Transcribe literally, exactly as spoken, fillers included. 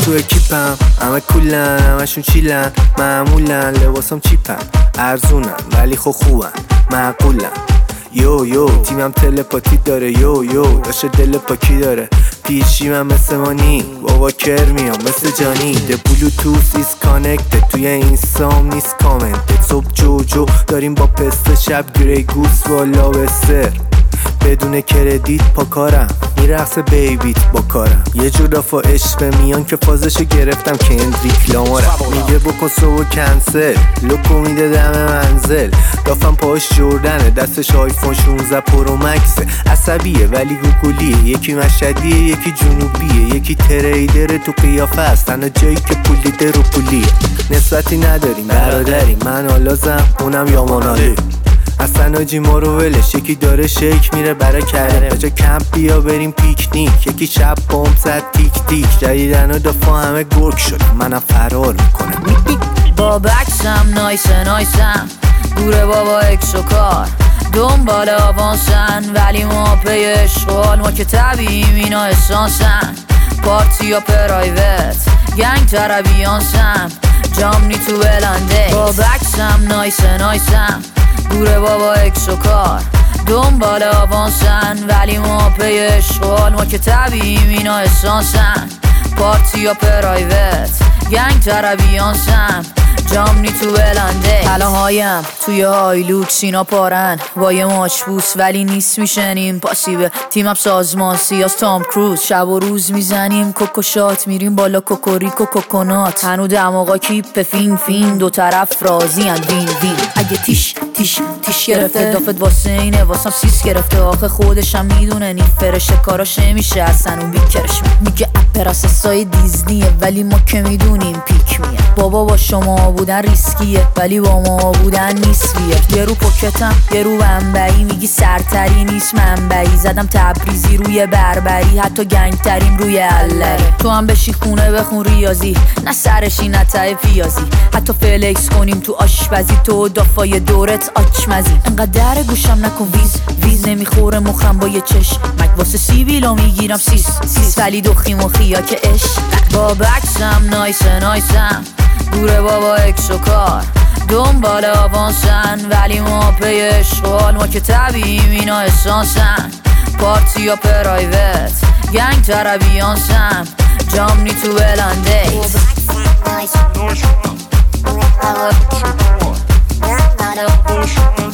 تو اکیپم، همه کولن، همشون چیلن، معمولن، لباسم چیپن، ارزونن ولی خب خوبن، معقولن. یو یو تیمم تلپاتی داره، یو یو داشته دل پاکی داره، پیچی من مثل مانی، بابا کر میام مثل جانی. The bluetooth is connected، توی اینستام نیست کامنت. صبح جو جو داریم با پسته، شب گری گوز بالا بسته، بدون کردیت پا کارم، میرقص بیبیت با کارم. یه جور دافا عشق میان که فازشو گرفتم کندریک لامارم. میگه بکن صبح کنسل، لوکو میده دم منزل، دافم پاش جردنه، دستش آیفون شونزده پرو مکسه. عصبیه ولی گوگلیه، یکی مشهدیه یکی جنوبیه، یکی تریدر تو قیافه است، تنها جایی که پولیده رو پولیه. نسبتی نداریم برادریم، من آلازم اونم یاماناله. اصلا آجی ما رو ولش، یکی داره شیک میره برای کره، بجا کمپ بیا بریم پیکنیک، یکی شب بوم زد تیک تیک. جدیدن و دفعه همه گرگ شدم، منم فرار میکنم. با بکسم نایسه نایسم، دوره بابا اکس و کار، دنبال آوانسن ولی ما پی اشغال. ما که طبیعیم اینا اسانسن، پارتی یا پرایوت، گنگ ترابیانسم، جامنی تو بلنده. با بکسم نایسه نایسم، دوره بابا اکس و کار، دنبال آوانسن ولی ما پی اشغال. ما که طبیعیم اینا اسانسن، پارتی یا پرایوت، گنگ ترابیانسم، جامنی تو بلنده. حالاهایم توی هایلوکس اینا پارن، با یه ماچبوس ولی نیست میشنیم پاسیبه. تیمم سازمان سیاس تام کروز، شب و روز میزنیم کوکو شات، میریم بالا کوکوریکو کوکونات. هنو دماغا کیپ فین فین، دو طرف راضی ان وین وین. اگه تیش تیش تیش گرفته دافت واسه اینه، واسم سیس گرفته، آخه خودشم میدونه نی فرشه کاراش نمیشه اصلا اون بیکرش. میگه اپراسسای دیزنیه ولی ما که میدونیم پیک میه. بابا با شما بودن ریسکیه ولی با ما بودن نیست بیه. یه رو پوکتم یه رو بمبئی، میگی سرتری نیست منبعی. زدم تبریزی روی بربری، حتی گنگتریم روی علری. تو هم بشی خونه بخون ریاضی، نه سرشی نه ته پیازی، حتی فلکس کنیم تو آشپزی، تو دافای دورت آچمزی. انقدر گوشم نکن ویز ویز، نمیخوره مخم با یه چش مک، واسه سیبیلا میگیرم سیس سیس ولی دخی مخیا که اش. با بکسم نایسه نایسم، دوره بابا اکس و کار، دنبال آوانسن ولی ما پی اشغال. ما که طبیعیم اینا اسانسن، پارتی یا پرایوت، گنگ ترابیانسم، جامنی تو بلنده.